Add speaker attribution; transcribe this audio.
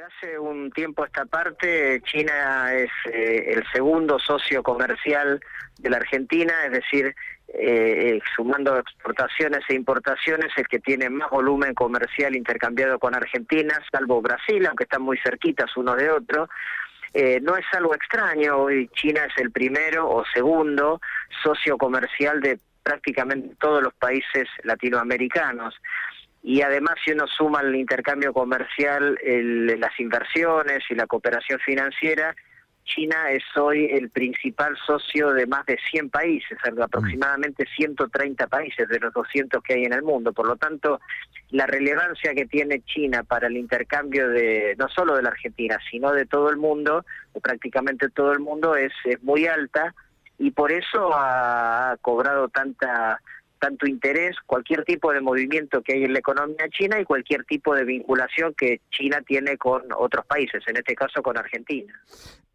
Speaker 1: hace un tiempo a esta parte, China es el segundo socio comercial de la Argentina, es decir, sumando exportaciones e importaciones, el que tiene más volumen comercial intercambiado con Argentina, salvo Brasil, aunque están muy cerquitas uno de otro. No es algo extraño, hoy China es el primero o segundo socio comercial de prácticamente todos los países latinoamericanos. Y además, si uno suma el intercambio comercial, las inversiones y la cooperación financiera, China es hoy el principal socio de más de 100 países, aproximadamente 130 países de los 200 que hay en el mundo. Por lo tanto, la relevancia que tiene China para el intercambio de no solo de la Argentina, sino de todo el mundo, o prácticamente todo el mundo, es muy alta, y por eso ha cobrado tanto interés cualquier tipo de movimiento que hay en la economía china y cualquier tipo de vinculación que China tiene con otros países, en este caso con Argentina.